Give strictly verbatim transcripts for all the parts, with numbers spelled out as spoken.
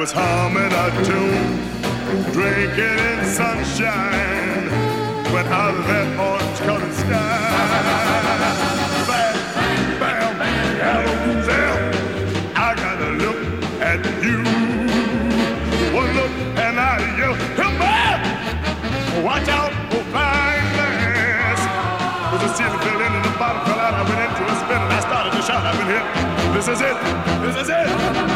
was humming a tune, drinking in sunshine, when out of that orange-colored sky, bam, bam, bam, bam, I gotta look at you. One look and I yell, come back! Watch out for fine glass. There's a ceiling fell in and the bottom fell out. I went into a spin and I started to shout. I've been hit. This is it. This is it.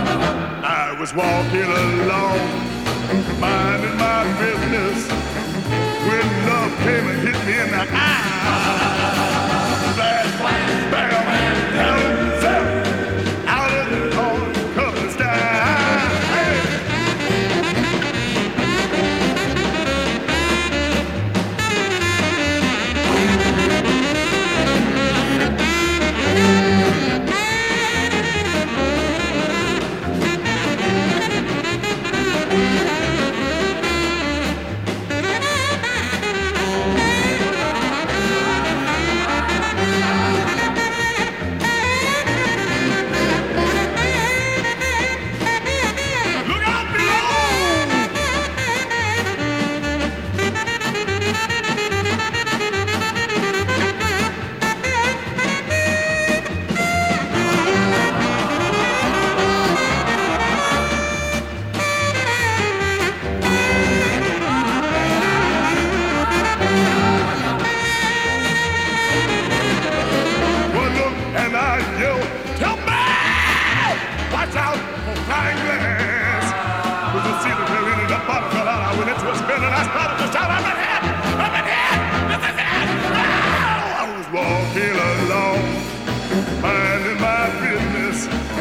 I was walking along, minding my business, when love came and hit me in the eye. Flash, bam, bam, zap, out of the orange-colored sky. Hey.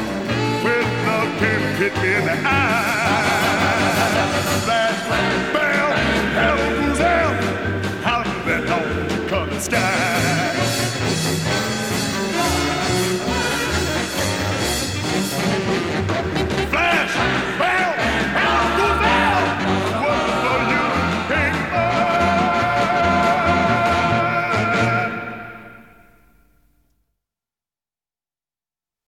Hit me in the eye. Flash, bang.